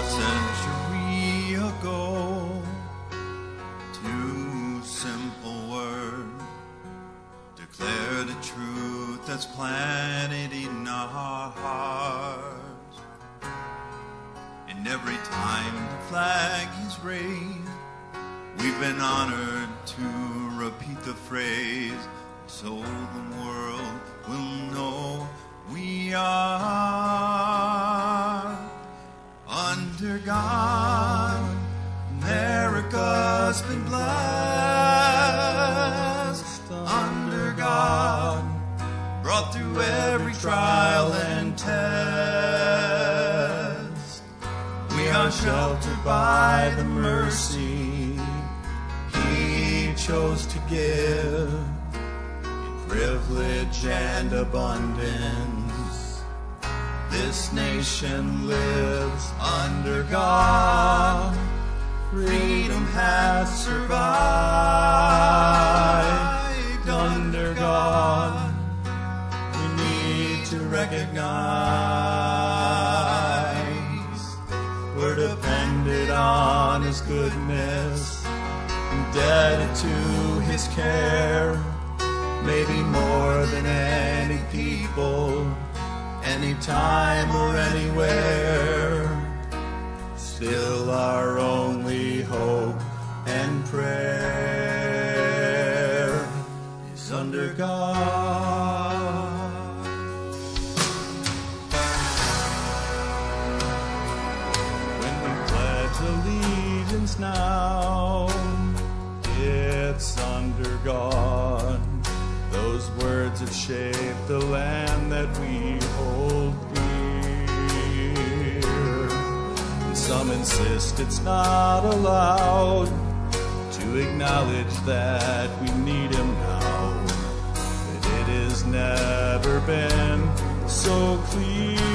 century ago, two simple words declare the truth that's planted in our hearts. And every time the flag is raised, we've been honored to repeat the phrase, so the world will know we are under God. America's been blessed under God, brought through every trial and test. We are sheltered by the mercy He chose to give, in privilege and abundance. This nation lives under God. Freedom has survived under God. We need to recognize we're dependent on His goodness, indebted to His care, maybe more than any people, anytime or anywhere. Still our only hope and prayer is under God. When we pledge allegiance now, it's under God. Those words have shaped the land that we hold dear. Some insist it's not allowed to acknowledge that we need Him now, but it has never been so clear.